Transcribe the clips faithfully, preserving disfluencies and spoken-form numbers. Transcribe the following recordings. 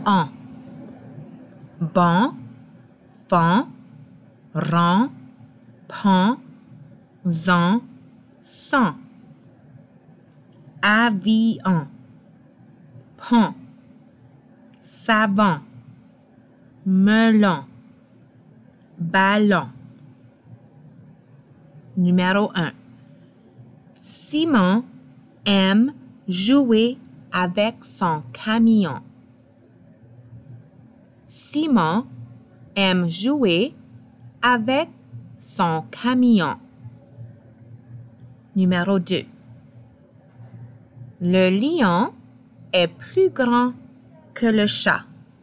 en. Ban, fan, ran, pan, zan, san. Avion, pont, savant, melon, ballon. Numéro un. Simon aime jouer avec son camion. Simon aime jouer avec son camion. Numéro deux. Le lion est plus grand que le chat.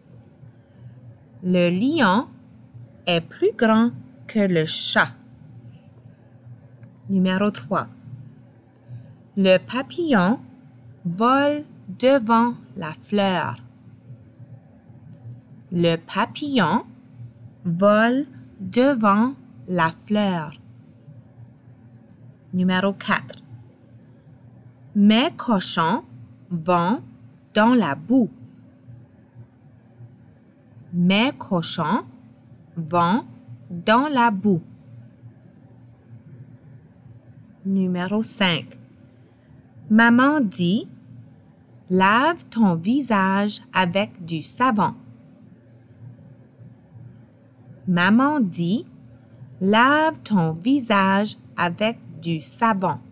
Le lion est plus grand que le chat. Numéro trois. Le papillon vole devant la fleur. Le papillon vole devant la fleur. Numéro quatre. Mes cochons vont dans la boue. Mes cochons vont dans la boue. Numéro cinq. Maman dit, lave ton visage avec du savon. Maman dit, lave ton visage avec du savon.